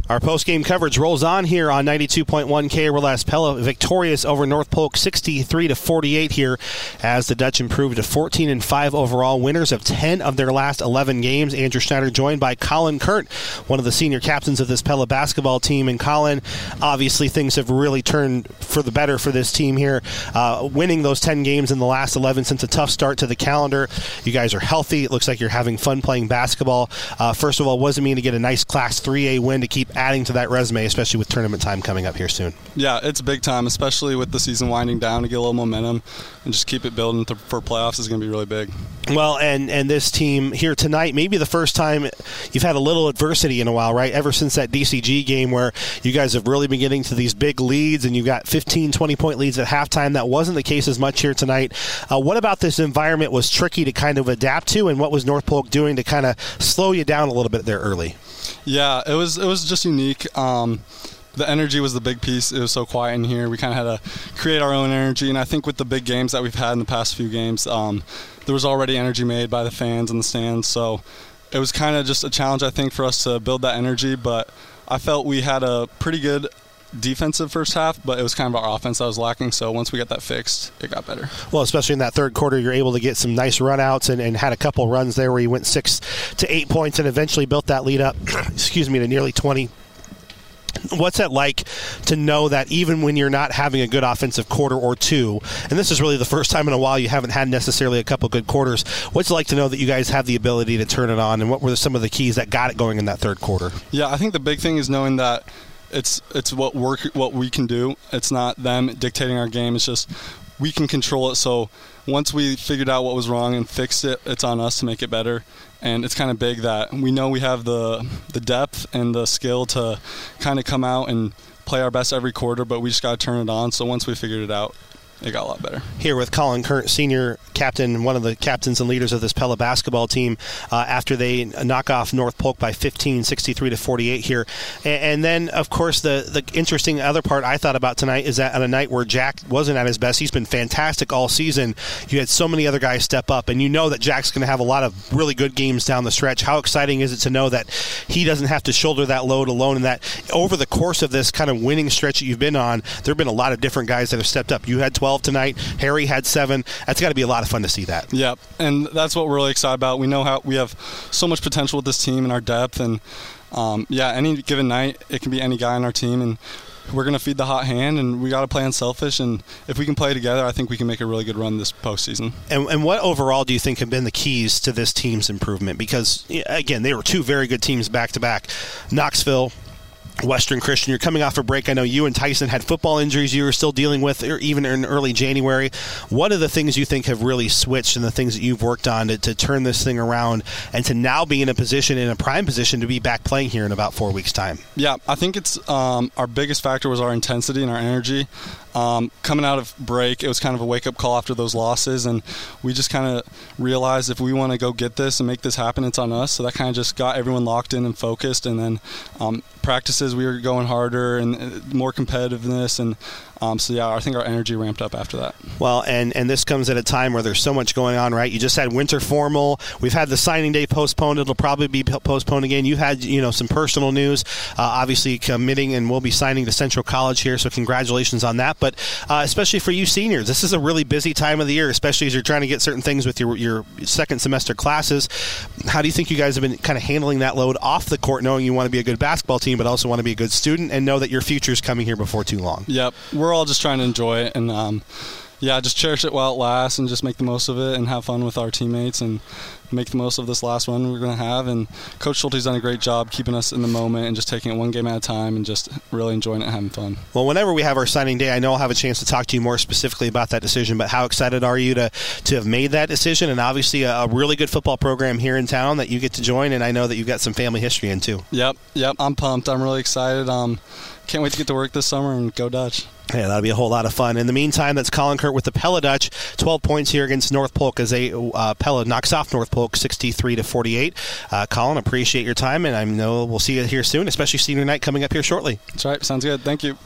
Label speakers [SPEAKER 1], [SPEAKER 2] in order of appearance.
[SPEAKER 1] Our post-game coverage rolls on here on 92.1 KRLS. Pella victorious over North Polk 63-48 here as the Dutch improved to 14-5 overall, winners of 10 of their last 11 games. Andrew Schneider joined by Colin Kurt, one of the senior captains of this Pella basketball team. And Colin, obviously things have really turned for the better for this team here, winning those 10 games in the last 11 since a tough start to the calendar. You guys are healthy. It looks like you're having fun playing basketball. First of all, what does it mean to get a nice Class 3A win to keep adding to that resume, especially with tournament time coming up here soon?
[SPEAKER 2] Yeah, it's big time, especially with the season winding down, to get a little momentum and just keep it building for playoffs is going to be really big.
[SPEAKER 1] Well, and this team here tonight, maybe the first time you've had a little adversity in a while, right? Ever since that DCG game where you guys have really been getting to these big leads and you've got 15, 20-point leads at halftime. That wasn't the case as much here tonight. What about this environment was tricky to kind of adapt to, and what was North Polk doing to kind of slow you down a little bit there early?
[SPEAKER 2] Yeah, it was just unique. The energy was the big piece. It was so quiet in here. We kind of had to create our own energy, and I think with the big games that we've had in the past few games, there was already energy made by the fans in the stands, so it was kind of just a challenge, I think, for us to build that energy, but I felt we had a pretty good defensive first half, but it was kind of our offense that was lacking, so once we got that fixed, it got better.
[SPEAKER 1] Well, especially in that third quarter, you're able to get some nice run-outs and had a couple runs there where you went 6 to 8 points and eventually built that lead up to nearly 20. What's that like to know that even when you're not having a good offensive quarter or two, and this is really the first time in a while you haven't had necessarily a couple good quarters, what's it like to know that you guys have the ability to turn it on, and what were some of the keys that got it going in that third quarter?
[SPEAKER 2] Yeah, I think the big thing is knowing that it's what we can do. It's not them dictating our game. It's just we can control it. So once we figured out what was wrong and fixed it, it's on us to make it better. And it's kind of big that we know we have the depth and the skill to kind of come out and play our best every quarter, but we just got to turn it on. So once we figured it out, it got a lot better. Here
[SPEAKER 1] with Colin Kurt, senior captain, one of the captains and leaders of this Pella basketball team, after they knock off North Polk by 15, 63-48 here. And then, of course, the interesting other part I thought about tonight is that on a night where Jack wasn't at his best, he's been fantastic all season. You had so many other guys step up, and you know that Jack's going to have a lot of really good games down the stretch. How exciting is it to know that he doesn't have to shoulder that load alone, and that over the course of this kind of winning stretch that you've been on, there have been a lot of different guys that have stepped up. You had 12 tonight. Harry had 7. That's got to be a lot of fun to see that.
[SPEAKER 2] Yeah, and that's what we're really excited about. We know how we have so much potential with this team and our depth, and any given night it can be any guy on our team, and we're going to feed the hot hand, and we got to play unselfish, and if we can play together, I think we can make a really good run this postseason.
[SPEAKER 1] And what overall do you think have been the keys to this team's improvement? Because, again, they were two very good teams back-to-back. Knoxville, Western Christian, you're coming off a break. I know you and Tyson had football injuries you were still dealing with, or even in early January. What are the things you think have really switched and the things that you've worked on to turn this thing around and to now be in a prime position to be back playing here in about 4 weeks' time?
[SPEAKER 2] Yeah, I think it's our biggest factor was our intensity and our energy. Coming out of break, it was kind of a wake-up call after those losses, and we just kind of realized if we want to go get this and make this happen, it's on us. So that kind of just got everyone locked in and focused, and then practices, we were going harder and more competitiveness, and I think our energy ramped up after that.
[SPEAKER 1] Well, and this comes at a time where there's so much going on, right? You just had winter formal. We've had the signing day postponed. It'll probably be postponed again. You've had some personal news, obviously committing, and we'll be signing to Central College here, so congratulations on that. But especially for you seniors, this is a really busy time of the year, especially as you're trying to get certain things with your second semester classes. How do you think you guys have been kind of handling that load off the court, knowing you want to be a good basketball team, but also want to be a good student and know that your future is coming here before too long?
[SPEAKER 2] Yep. We're all just trying to enjoy it, and just cherish it while it lasts, and just make the most of it and have fun with our teammates and make the most of this last one we're going to have. And Coach Schulte's done a great job keeping us in the moment and just taking it one game at a time and just really enjoying it and having fun.
[SPEAKER 1] Well, whenever we have our signing day, I know I'll have a chance to talk to you more specifically about that decision, but how excited are you to have made that decision? And obviously a really good football program here in town that you get to join, and I know that you've got some family history in too.
[SPEAKER 2] Yep, I'm pumped. I'm really excited. Can't wait to get to work this summer and go Dutch.
[SPEAKER 1] Yeah, that'll be a whole lot of fun. In the meantime, that's Colin Kurt with the Pella Dutch. 12 points here against North Polk as Pella knocks off North Polk 63-48. Colin, appreciate your time, and I know we'll see you here soon, especially senior night coming up here shortly.
[SPEAKER 2] That's right. Sounds good. Thank you.